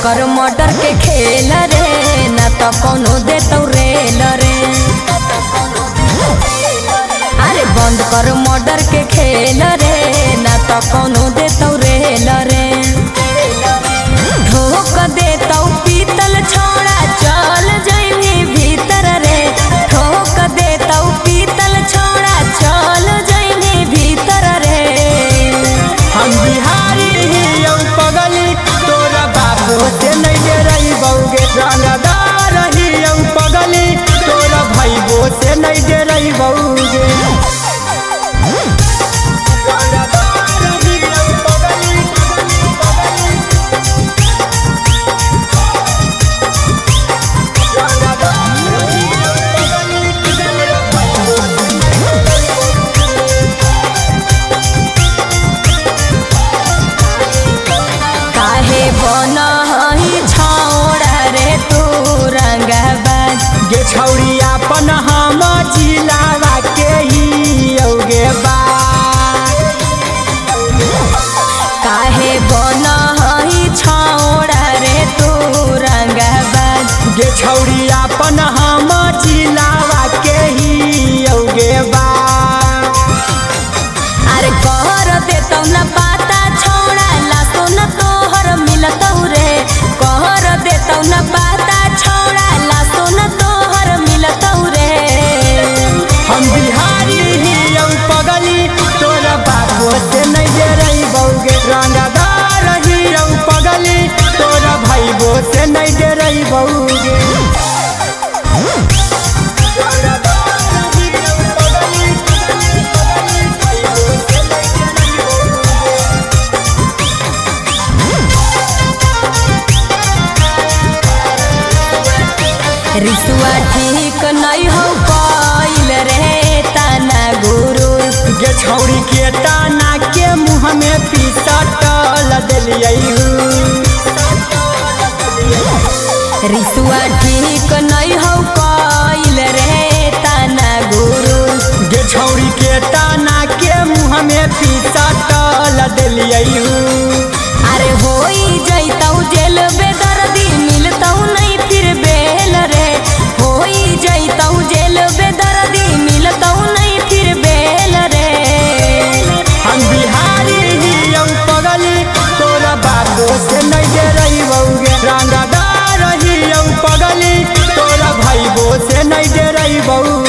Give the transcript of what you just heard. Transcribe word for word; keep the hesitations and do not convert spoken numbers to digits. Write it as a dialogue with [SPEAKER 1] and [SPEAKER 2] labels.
[SPEAKER 1] कर मर्डर के खेल रे ना तो कोनो देतौ रेल रे। अरे बंद कर मर्डर के खेल रे ना तो कोनो देतौ रेल रे। ठोक देतौ पीतल छोड़ा चल जइनी भीतर रे। ठोक देतौ पीतल छोड़ा चल जइनी भीतर रे।
[SPEAKER 2] हम बिहारी ही यौ पगली तोरा बाबू से नहीं दे रही बउगे। रंगदार ही यौ पगली तोरा भाईबो से नहीं दे रही बउगे। गे छौरी अपन हम जिलावा के ही औगे बा।
[SPEAKER 1] काहे बना ही छौड़ा रे तू रंगबाज।
[SPEAKER 2] गे छौरी अपन हम जिलावा के ही औगे बा।
[SPEAKER 1] अरे कहर देतौ न पाता छौड़ा लासो न तोहर मिलतौ रे। कहर देतौ न पाता छौड़ा लासो न तोहर मिलतौ रे।
[SPEAKER 2] हम बिहारी ही यौ पगली तोरा बाबू से नहीं दे रही बउगे। रंगदार ही यौ पगली तोरा भाईबो से नहीं दे रही बउगे।
[SPEAKER 1] रिसुआ ठीक नहीं हो कइल रे ताना गुरु।
[SPEAKER 2] गे छौरी के ताना के मुँह में पिसटल देलियै।
[SPEAKER 1] रिसुआ ठीक नहीं हो कइल रे ताना गुरु।
[SPEAKER 2] गे छौरी के ताना के मुँह में पिसटल देलियै।
[SPEAKER 1] अरे होई जइतौ जेल बेदर्दी मिलतौ नहीं फिर बेल रे। होई जइतौ जेल बेदर्दी मिलतौ नहीं फिर बेल रे।
[SPEAKER 2] हम बिहारी ही यौ पगली तोरा बाबू से नहीं दे रही बउगे। रंगदार ही यौ पगली तोरा भाईबो से नहीं दे रही बउ।